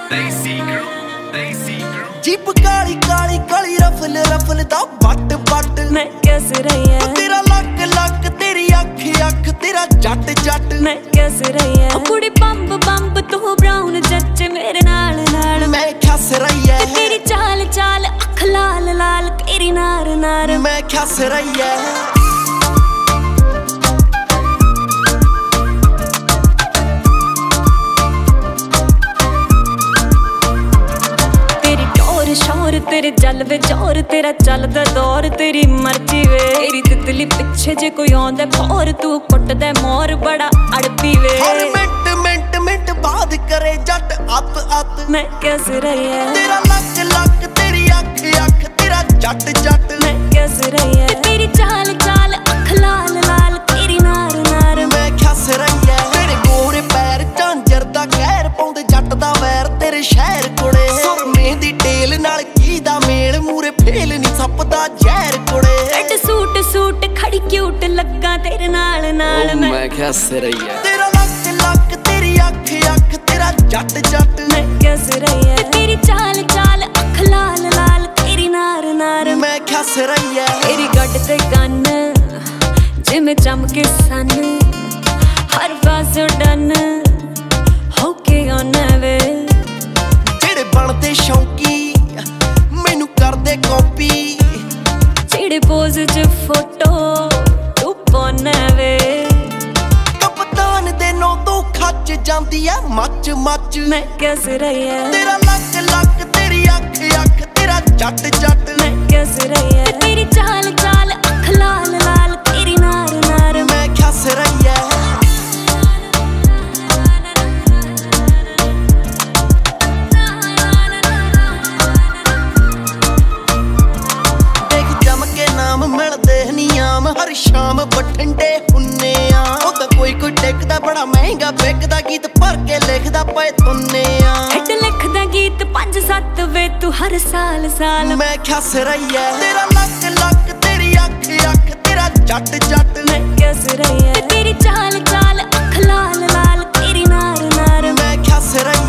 jeep Kali Kali Kali रफल रफल दा but but मैं कैसे रही है तेरा लक लक तेरी अख अख तेरा जट जट मैं कैसे रही है कुड़ी बंब बंब तू ब्राउन जच्चे मेरे नाल नाल मैं खस रही है तेरी चाल चाल अख लाल लाल तेरी नार नार मैं खस रही है शोर तेरे जल वे जोर तेरा चलदा दौर तेरी मर्जी वे तेरी तितली पिछे जे कोई आंदा भौर तू कुटदा मोर बड़ा अड़पी वे हर मिंट मिंट मिंट बाद करे जट अत अत मैं कैसे रही है तेरा लक लक तेरी अख अख तेरा जट जट मैं कैसे रही है तेरी चाल चाल अख लाल लाल तेरी नार नार मैं खस रही है तेरे गोरे पैर झांजर दा कहर पाउंदे जट दा वैर तेरे शहर कोले सुरमे दी टेल नाल की दा मेल मूरे फेल नी सपदा जहर कोले रेड सूट सूट खड़ी क्यूट लगा तेरे नाल नाल मैं खस रही है तेरा लक लक तेरी अख अख तेरा जट जट मैं कैसे रही है तेरी चाल चाल अख लाल लाल तेरी नार नार मैं खस रही है तेरी गड्ड ते गन जिमें चमके सन हर पासों डन होके आना वे जेड़े बनते शौकी मैनू करदे कॉपी जेड़े पोज च फोटो तू पाना वे कप्तान दे नो तो खच जांदी है मच मच मैं कैसे रही है तेरा लक लक तेरी अख अख तेरा जट जट मैं कैसे रही है तेरी चाल चाल अख लाल लाल तेरी नार नार मैं खस रही है देख जम के नाम मिलदे नियाम हर शाम बठिंडे हुन्ने आ ओ तां कोई कोई टेकदा बड़ा महंगा बिकदा गीत भर के लिखदा पए तुन्ने आ हिट लिखदा गीत 5-7 वे तू हर साल साल मैं खस रही है तेरा लक लक तेरी अख अख तेरा जट जट मैं कैसे रही है तेरी चाल चाल अख लाल लाल तेरी नार नार मैं खस रही